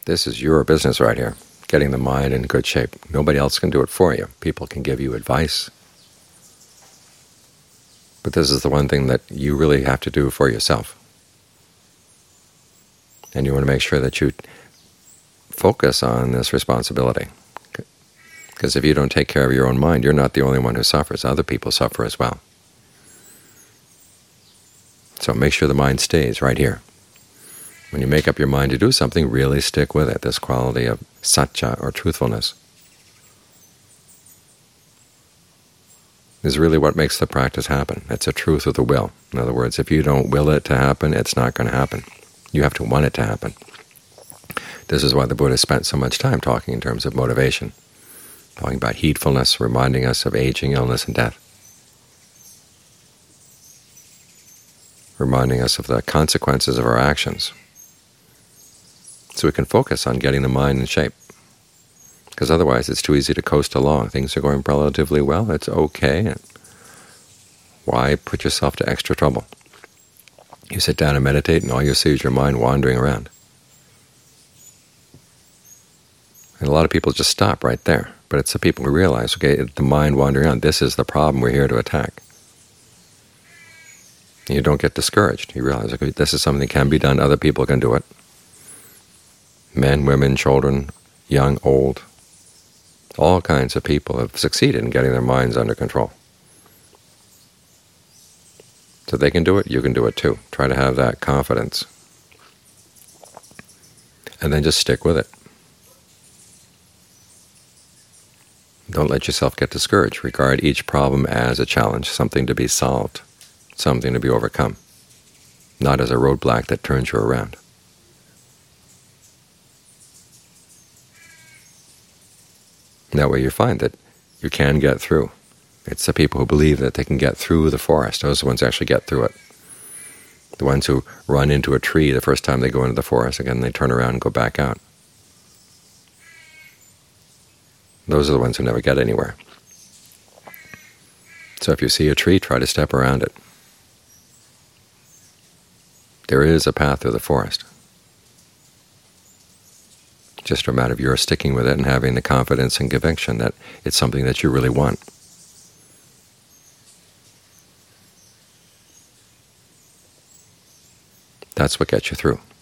This is your business right here, getting the mind in good shape. Nobody else can do it for you. People can give you advice, but this is the one thing that you really have to do for yourself. And you want to make sure that you focus on this responsibility. Because if you don't take care of your own mind, you're not the only one who suffers. Other people suffer as well. So make sure the mind stays right here. When you make up your mind to do something, really stick with it, this quality of satya, or truthfulness, is really what makes the practice happen. It's a truth of the will. In other words, if you don't will it to happen, it's not going to happen. You have to want it to happen. This is why the Buddha spent so much time talking in terms of motivation, talking about heedfulness, reminding us of aging, illness, and death, reminding us of the consequences of our actions, so we can focus on getting the mind in shape. Because otherwise it's too easy to coast along. Things are going relatively well, it's okay. Why put yourself to extra trouble? You sit down and meditate, and all you see is your mind wandering around. And a lot of people just stop right there. But it's the people who realize, okay, the mind wandering around, this is the problem we're here to attack. And you don't get discouraged. You realize, okay, this is something that can be done, other people can do it. Men, women, children, young, old, all kinds of people have succeeded in getting their minds under control. So they can do it, you can do it too. Try to have that confidence. And then just stick with it. Don't let yourself get discouraged. Regard each problem as a challenge, something to be solved, something to be overcome, not as a roadblock that turns you around. That way you find that you can get through. It's the people who believe that they can get through the forest. Those are the ones who actually get through it. The ones who run into a tree the first time they go into the forest, again they turn around and go back out. Those are the ones who never get anywhere. So if you see a tree, try to step around it. There is a path through the forest. Just a matter of your sticking with it and having the confidence and conviction that it's something that you really want. That's what gets you through.